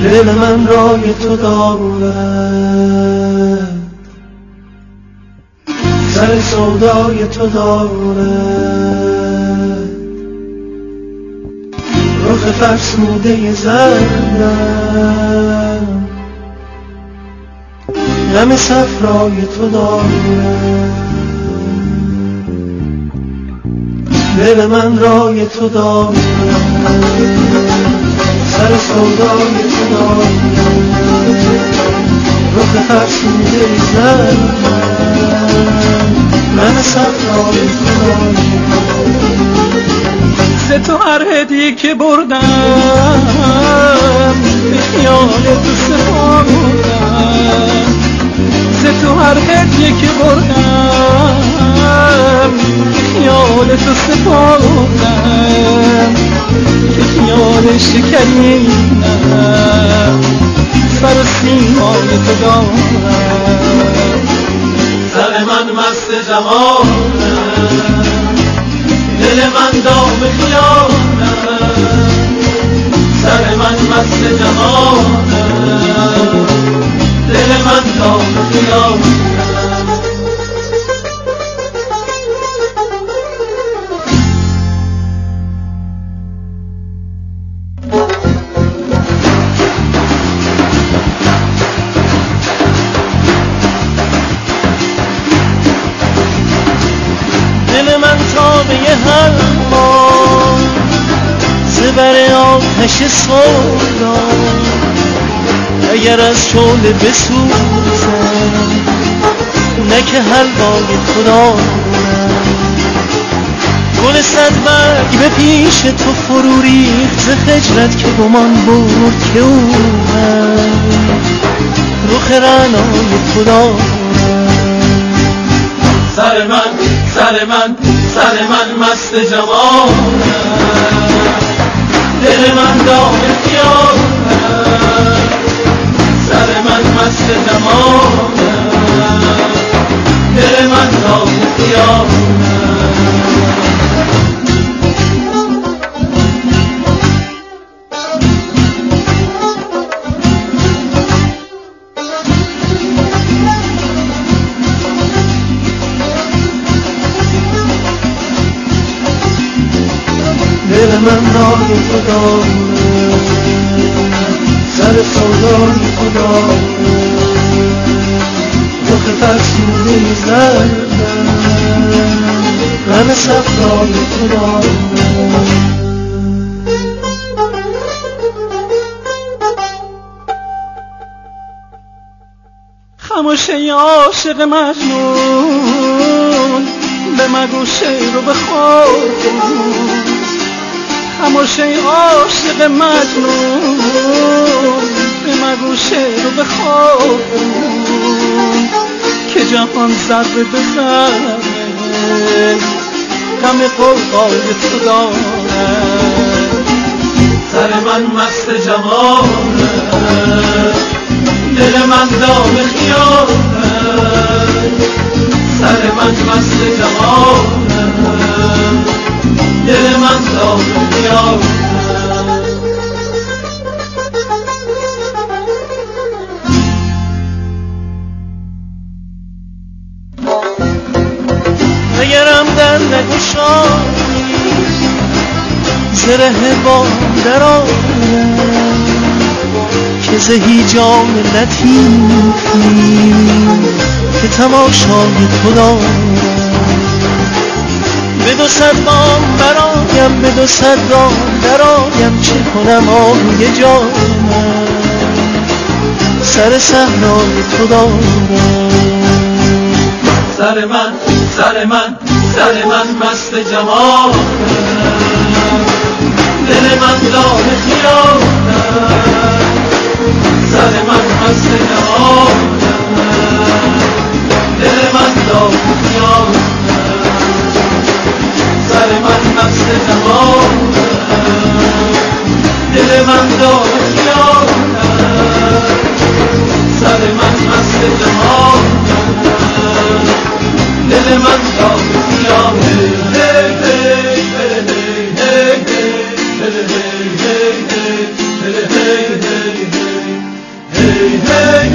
دل من رای تو دارد، سر سودای تو دارد، رخ فرسوده زردم، غم صفرای تو دارد. دل من رای تو دارد، سر سودای تو دارد، رخ فرسوده زردم، غم صفرای تو دارد. ز تو هر هدیه که بردم به خیال تو سپردم، ز تو هر هدیه که بردم به خیال تو سپردم، که خیال شکرینم سر و سیمای تو دارم. سر من مست جمالم، دل من دام خیالم، سر من مست جمالم، دل من دام خیالم. دل من تابه حلوا زبر آتش سودا، اگر از شعله بسوزم نه که حلوای تو دارم. گل صد برگ به پیش تو فرو ریخت ز خجلت که گمان برد که او من رخ رعنای تو دارم. سر من مست جمالم، دل من دام خیالم، سر من مست جمالم، دل من دام خیالم. دل من رای تو دارد، سر سودای تو دارد، رخ فرسوده زردم، غم صفرای تو دارد. خموش ای عاشق مجنون، به مگو شعر و بخوار کن. خموش ای عاشق مجنون، به مگو شعر و بخوار کن، که جهان ذره به ذره غم غوغای تو دارد. سر من مست جمالم، دل من دام خیالم، سر من مست جمالم، دل من دام خیالم. اگرم در نگشایی زره بام در آیم، که زهی جان لطیفی که تماشای تو دارم. به 200 بام برایم، به 200 دام درایم، چه کنم آروی جانم سر صحرای تو دارم. سر من مست جمالم، دل من دام خیالم، سر من مست جمالم، دل من دام خیالم، سر من مست جمالم، دل من دام خیالم، سر من مست جمالم، دل من دام خیالم. هی